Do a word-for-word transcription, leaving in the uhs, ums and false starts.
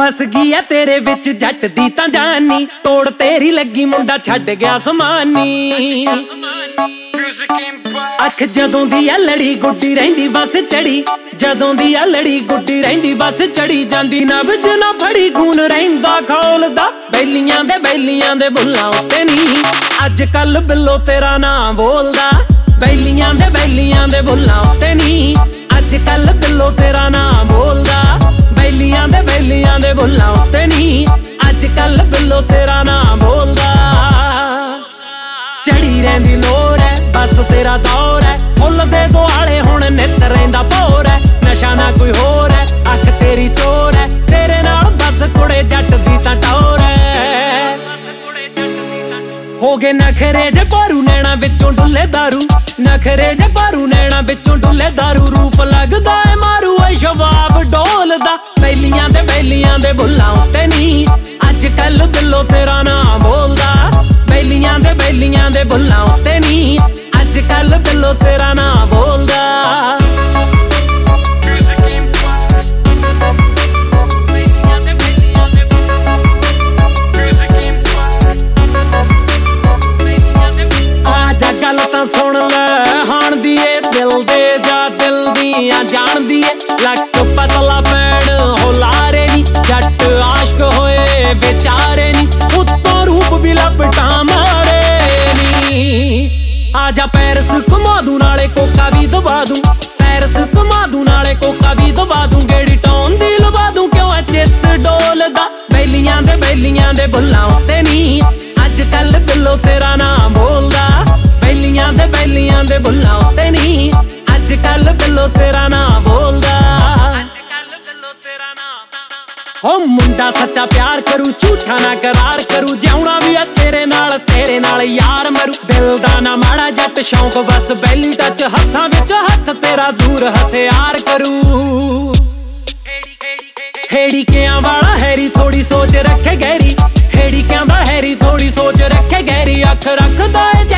फस गई है तेरे विच जट दी तां जानी, तोड़ तेरी लगी मुंडा छड्ड गया समानी। अख जदों दी आ लड़ी गुड्डी रहिंदी बस चढ़ी, जदों दी आ लड़ी गुड्डी रहिंदी बस चढ़ी जांदी नब्ज ना फड़ी खून रहिंदा खौलदा, बैलियां दे बैलियां दे बुल्लां उत्ते नी अज कल बिल्लो तेरा नाम बोलदा, बैलियां दे बैलियां दे बुल्लां उत्ते नी अज कल बिल्लो तेरा नाम बोलदा, बैलियां दे बैलियां दे बुल्लां उत्ते नी अज कल बिल्लो तेरा नाम बोलदा। चढ़ी रहिंदी लोर है बस तेरा दौर है, फुल दे दुआले हुण नित रहिंदा भौर है, नशा ना कोई होर है अख तेरी चोर है, तेरे नाल बस कुड़े जट दी तां टौर है। हो गए नखरे जे पारू नैना विचों डुले दारू, नखरे जे पारू नैना विचों डुले दारू, रूप लगदा है मारू ऐ शबाब डोलदा, बैलियां दे बैलियां दे बुल्लां उत्ते नी अज कल बिल्लो तेरा नाम बोलदा, बैलियां दे बैलियां दे बुल्लां उत्ते नी अज कल बिल्लो तेरा नाम बोलदा। गल तां सुन लै हाण दी ए दिल दे जा दिल दियां जान दी ए, लक पतला पैण हो लारे नी जट आशक होए बेचारे नी, उत्तों रूप भी लपटा मारे नी। आजा पैरस घुमा दूं नाले कोका भी दबा दूं, पैरस घुमा दूं नाले कोका भी दबा दूं, गेड़ी टौन दी लवा दूं क्यों है चित डोलदा, बैलियां दे बैलियां दे बुल्लां उत्ते नी अज कल बिल्लो तेरा नाम बोलदा, बैलियां दे बैलियां दे बुल्लां उत्ते नी अज कल बिल्लो तेरा नाम बोलदा, अज कल बिल्लो तेरा नाम। हो मुंडा सच्चा प्यार करू झूठा ना करार करू, जिउणा भी है तेरे नाल तेरे नाल यार मरू, दिल दा ना माड़ा जट शौक बस बैली टच, हत्थां विच हत्थ तेरा दूर हथियार करू। हेड़ी कियां वाला हैरी थोड़ी सोच रखे गहरी, हेड़ी कहंदा हैरी थोड़ी सोच रखे गहरी, अख रखदा है